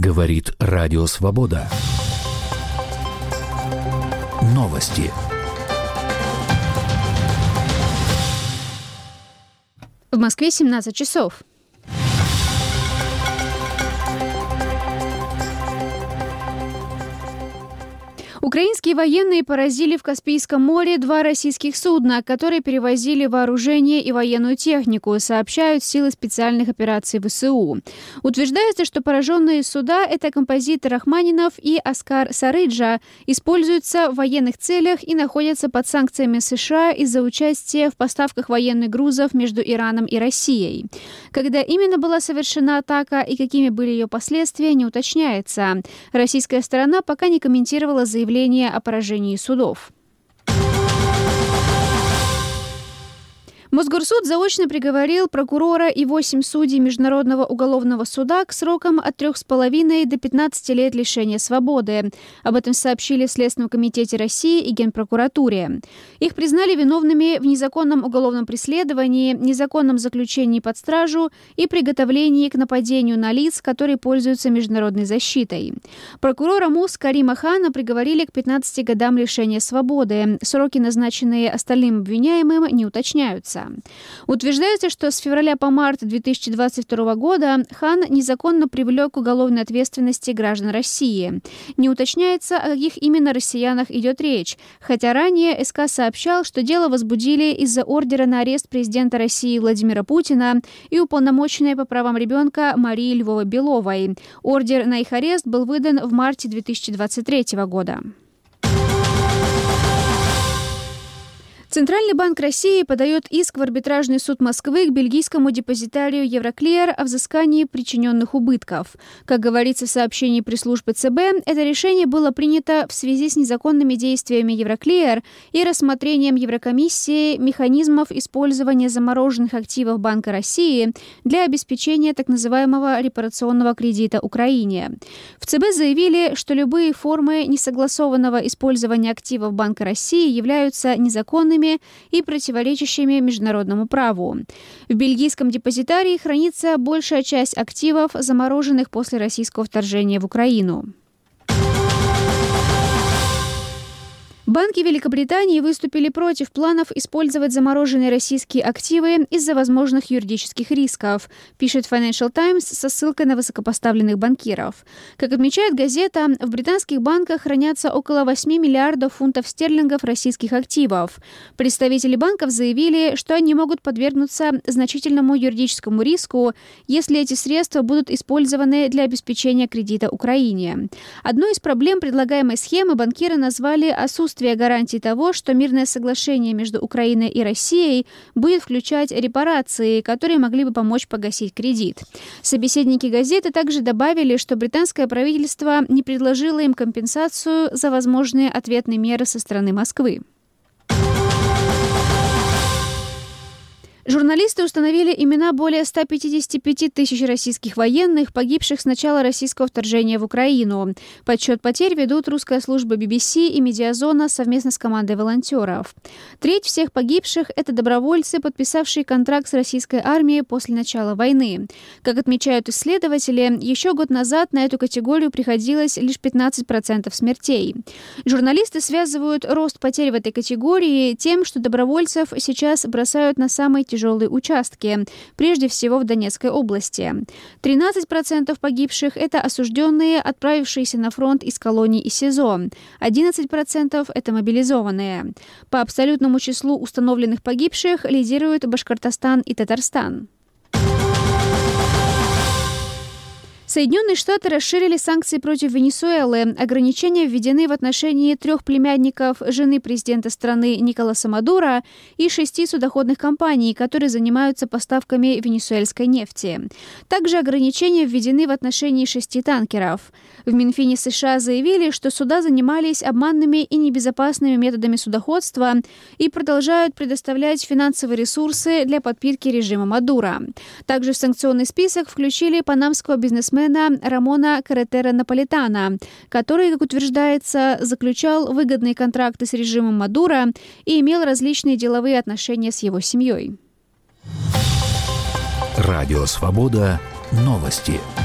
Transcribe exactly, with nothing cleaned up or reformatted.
Говорит Радио Свобода. Новости. В Москве семнадцать часов. Украинские военные поразили в Каспийском море два российских судна, которые перевозили вооружение и военную технику, сообщают силы специальных операций ВСУ. Утверждается, что пораженные суда – это композитор Рахманинов и Оскар Сарыджа, используются в военных целях и находятся под санкциями США из-за участия в поставках военных грузов между Ираном и Россией. Когда именно была совершена атака и какими были ее последствия, не уточняется. Российская сторона пока не комментировала заявление о поражении судов. Мосгорсуд заочно приговорил прокурора и восемь судей Международного уголовного суда к срокам от трех с половиной до пятнадцати лет лишения свободы. Об этом сообщили в Следственном комитете России и Генпрокуратуре. Их признали виновными в незаконном уголовном преследовании, незаконном заключении под стражу и приготовлении к нападению на лиц, которые пользуются международной защитой. Прокурора МУС Карима Хана приговорили к пятнадцати годам лишения свободы. Сроки, назначенные остальным обвиняемым, не уточняются. Утверждается, что с февраля по март две тысячи двадцать второго года Хан незаконно привлек к уголовной ответственности граждан России. Не уточняется, о каких именно россиянах идет речь, хотя ранее СК сообщал, что дело возбудили из-за ордера на арест президента России Владимира Путина и уполномоченной по правам ребенка Марии Львовой-Беловой. Ордер на их арест был выдан в марте две тысячи двадцать третьего года. Центральный банк России подает иск в арбитражный суд Москвы к бельгийскому депозитарию Евроклир о взыскании причиненных убытков. Как говорится в сообщении пресс-службы ЦБ, это решение было принято в связи с незаконными действиями Евроклир и рассмотрением Еврокомиссии механизмов использования замороженных активов Банка России для обеспечения так называемого репарационного кредита Украине. В ЦБ заявили, что любые формы несогласованного использования активов Банка России являются незаконными и противоречащими международному праву. В бельгийском депозитарии хранится большая часть активов, замороженных после российского вторжения в Украину. Банки Великобритании выступили против планов использовать замороженные российские активы из-за возможных юридических рисков, пишет Financial Times со ссылкой на высокопоставленных банкиров. Как отмечает газета, в британских банках хранятся около восьми миллиардов фунтов стерлингов российских активов. Представители банков заявили, что они могут подвергнуться значительному юридическому риску, если эти средства будут использованы для обеспечения кредита Украине. Одной из проблем предлагаемой схемы банкиры назвали отсутствие гарантии того, что мирное соглашение между Украиной и Россией будет включать репарации, которые могли бы помочь погасить кредит. Собеседники газеты также добавили, что британское правительство не предложило им компенсацию за возможные ответные меры со стороны Москвы. Журналисты установили имена более ста пятидесяти пяти тысяч российских военных, погибших с начала российского вторжения в Украину. Подсчет потерь ведут русская служба би би си и Медиазона совместно с командой волонтеров. Треть всех погибших – это добровольцы, подписавшие контракт с российской армией после начала войны. Как отмечают исследователи, еще год назад на эту категорию приходилось лишь пятнадцать процентов смертей. Журналисты связывают рост потерь в этой категории тем, что добровольцев сейчас бросают на самые тяжелые участки, прежде всего в Донецкой области. тринадцать процентов погибших – это осужденные, отправившиеся на фронт из колоний и СИЗО. одиннадцать процентов – это мобилизованные. По абсолютному числу установленных погибших лидируют Башкортостан и Татарстан. Соединенные Штаты расширили санкции против Венесуэлы. Ограничения введены в отношении трех племянников жены президента страны Николаса Мадуро и шести судоходных компаний, которые занимаются поставками венесуэльской нефти. Также ограничения введены в отношении шести танкеров. В Минфине США заявили, что суда занимались обманными и небезопасными методами судоходства и продолжают предоставлять финансовые ресурсы для подпитки режима Мадуро. Также в санкционный список включили панамского бизнесмена Рамона Карретера Наполитана, который, как утверждается, заключал выгодные контракты с режимом Мадуро и имел различные деловые отношения с его семьей. Радио Свобода. Новости.